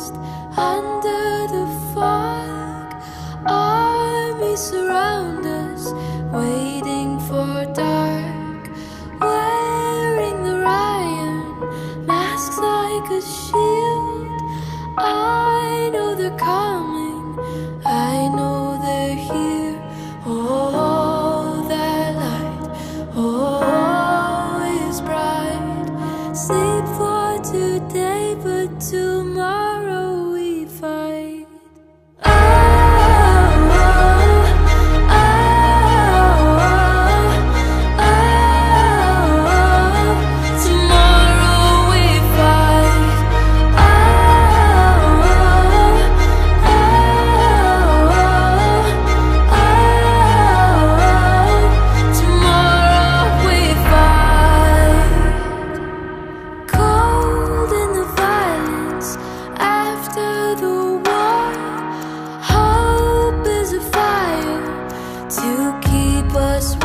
lost under the fog. Armies surround us, waiting for dark, wearing their iron masks like a shield. I know they're coming, I know they're here. Oh, that light, oh, is bright. Sleep for today, but tomorrow we fight. Oh, oh, oh, oh, tomorrow we fight. Oh, tomorrow we fight. Cold in the violence after the war. Hope is a fire to keep us